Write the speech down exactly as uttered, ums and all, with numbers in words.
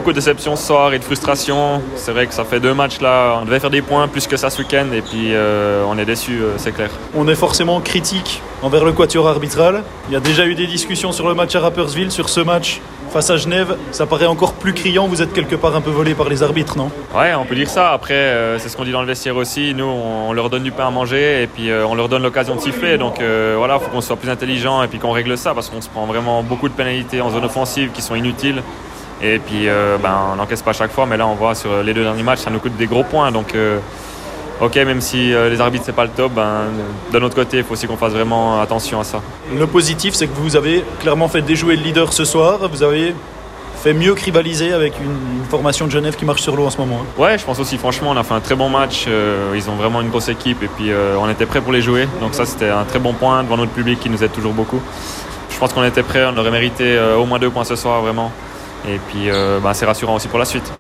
beaucoup de déceptions ce soir et de frustration. C'est vrai que ça fait deux matchs là, on devait faire des points plus que ça ce week-end et puis euh, on est déçus, euh, c'est clair. On est forcément critique envers le quatuor arbitral. Il y a déjà eu des discussions sur le match à Rapperswil, sur ce match face à Genève. Ça paraît encore plus criant, vous êtes quelque part un peu volé par les arbitres, non ? Ouais, on peut dire ça. Après, euh, c'est ce qu'on dit dans le vestiaire aussi. Nous, on, on leur donne du pain à manger et puis euh, on leur donne l'occasion de siffler. Donc euh, voilà, il faut qu'on soit plus intelligent et puis qu'on règle ça parce qu'on se prend vraiment beaucoup de pénalités en zone offensive qui sont inutiles. Et puis euh, ben, on n'encaisse pas à chaque fois, mais là on voit sur les deux derniers matchs, ça nous coûte des gros points. Donc euh, ok, même si euh, les arbitres c'est pas le top, ben, d'un autre côté il faut aussi qu'on fasse vraiment attention à ça. Le positif, c'est que vous avez clairement fait déjouer le leader ce soir. Vous avez fait mieux que rivaliser avec une, une formation de Genève qui marche sur l'eau en ce moment. Hein. Ouais, je pense aussi, franchement, on a fait un très bon match. Euh, ils ont vraiment une grosse équipe et puis euh, on était prêts pour les jouer. Donc ça, c'était un très bon point devant notre public qui nous aide toujours beaucoup. Je pense qu'on était prêts, on aurait mérité euh, au moins deux points ce soir, vraiment. Et puis, euh, bah, c'est rassurant aussi pour la suite.